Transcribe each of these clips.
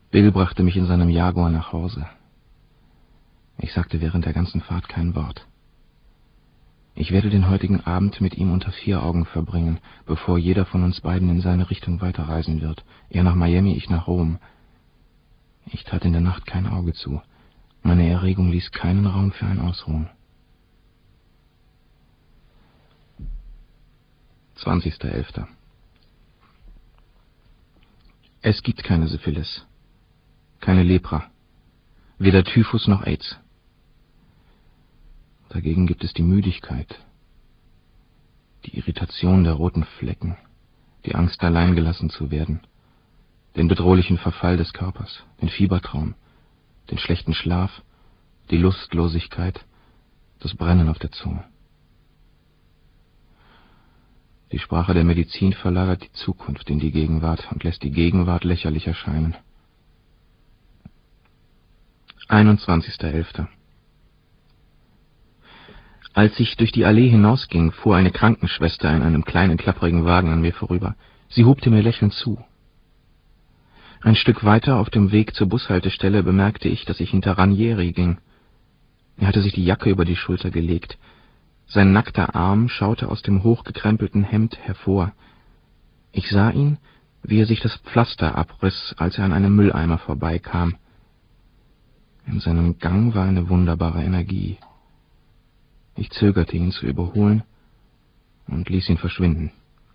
Bill brachte mich in seinem Jaguar nach Hause. Ich sagte während der ganzen Fahrt kein Wort. Ich werde den heutigen Abend mit ihm unter 4 Augen verbringen, bevor jeder von uns beiden in seine Richtung weiterreisen wird. Er nach Miami, ich nach Rom. Ich tat in der Nacht kein Auge zu. Meine Erregung ließ keinen Raum für ein Ausruhen. 20.11. Es gibt keine Syphilis, keine Lepra, weder Typhus noch AIDS. Dagegen gibt es die Müdigkeit, die Irritation der roten Flecken, die Angst, allein gelassen zu werden, den bedrohlichen Verfall des Körpers, den Fiebertraum, den schlechten Schlaf, die Lustlosigkeit, das Brennen auf der Zunge. Die Sprache der Medizin verlagert die Zukunft in die Gegenwart und lässt die Gegenwart lächerlich erscheinen. 21.11. Als ich durch die Allee hinausging, fuhr eine Krankenschwester in einem kleinen, klapprigen Wagen an mir vorüber. Sie hupte mir lächelnd zu. Ein Stück weiter auf dem Weg zur Bushaltestelle bemerkte ich, dass ich hinter Ranieri ging. Er hatte sich die Jacke über die Schulter gelegt. Sein nackter Arm schaute aus dem hochgekrempelten Hemd hervor. Ich sah ihn, wie er sich das Pflaster abriss, als er an einem Mülleimer vorbeikam. In seinem Gang war eine wunderbare Energie. Ich zögerte, ihn zu überholen, und ließ ihn verschwinden.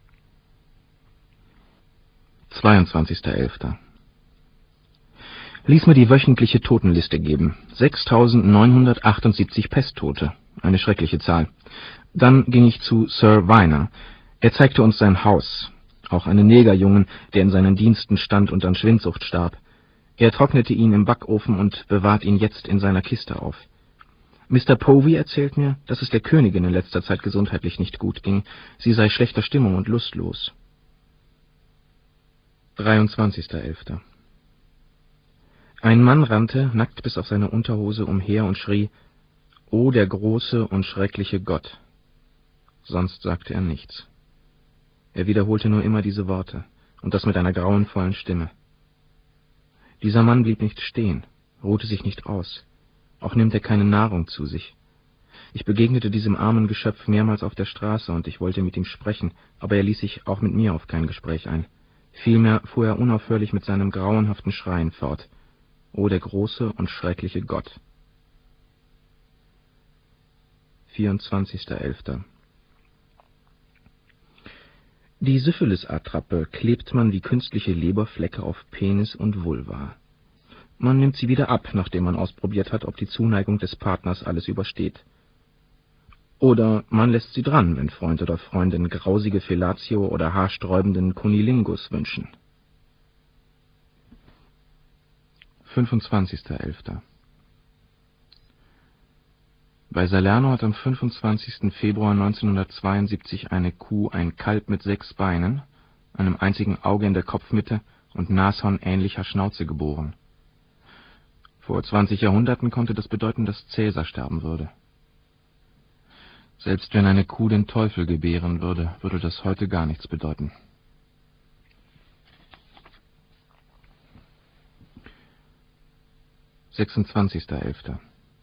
22.11. Ließ mir die wöchentliche Totenliste geben. 6.978 Pesttote. Eine schreckliche Zahl. Dann ging ich zu Sir Viner. Er zeigte uns sein Haus. Auch einen Negerjungen, der in seinen Diensten stand und an Schwindsucht starb. Er trocknete ihn im Backofen und bewahrt ihn jetzt in seiner Kiste auf. Mr. Povey erzählt mir, dass es der Königin in letzter Zeit gesundheitlich nicht gut ging. Sie sei schlechter Stimmung und lustlos. 23.11. Ein Mann rannte, nackt bis auf seine Unterhose, umher und schrie: »O der große und schreckliche Gott!« Sonst sagte er nichts. Er wiederholte nur immer diese Worte, und das mit einer grauenvollen Stimme. Dieser Mann blieb nicht stehen, ruhte sich nicht aus. Auch nimmt er keine Nahrung zu sich. Ich begegnete diesem armen Geschöpf mehrmals auf der Straße, und ich wollte mit ihm sprechen, aber er ließ sich auch mit mir auf kein Gespräch ein. Vielmehr fuhr er unaufhörlich mit seinem grauenhaften Schreien fort. O der große und schreckliche Gott! 24.11. Die Syphilis-Attrappe klebt man wie künstliche Leberflecke auf Penis und Vulva. Man nimmt sie wieder ab, nachdem man ausprobiert hat, ob die Zuneigung des Partners alles übersteht. Oder man lässt sie dran, wenn Freund oder Freundin grausige Fellatio oder haarsträubenden Cunnilingus wünschen. 25.11. Bei Salerno hat am 25. Februar 1972 eine Kuh ein Kalb mit 6 Beinen, einem einzigen Auge in der Kopfmitte und nashornähnlicher Schnauze geboren. Vor 20 Jahrhunderten konnte das bedeuten, dass Cäsar sterben würde. Selbst wenn eine Kuh den Teufel gebären würde, würde das heute gar nichts bedeuten. »26.11.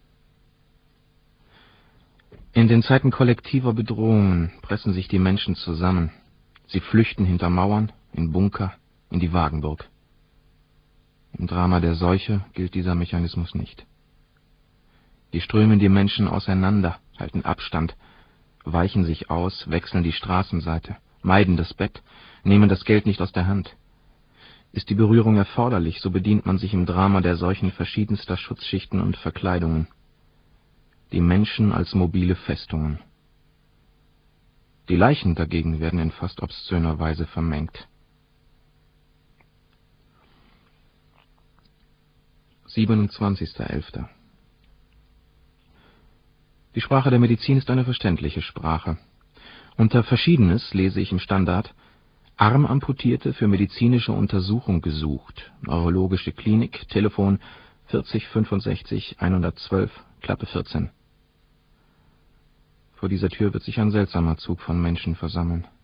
In den Zeiten kollektiver Bedrohungen pressen sich die Menschen zusammen. Sie flüchten hinter Mauern, in Bunker, in die Wagenburg. Im Drama der Seuche gilt dieser Mechanismus nicht. Hier strömen die Menschen auseinander, halten Abstand, weichen sich aus, wechseln die Straßenseite, meiden das Bett, nehmen das Geld nicht aus der Hand. Ist die Berührung erforderlich, so bedient man sich im Drama der Seuchen verschiedenster Schutzschichten und Verkleidungen. Die Menschen als mobile Festungen. Die Leichen dagegen werden in fast obszöner Weise vermengt. 27.11. Die Sprache der Medizin ist eine verständliche Sprache. Unter Verschiedenes lese ich im Standard: Armamputierte für medizinische Untersuchung gesucht. Neurologische Klinik, Telefon 40 65 112, Klappe 14. Vor dieser Tür wird sich ein seltsamer Zug von Menschen versammeln.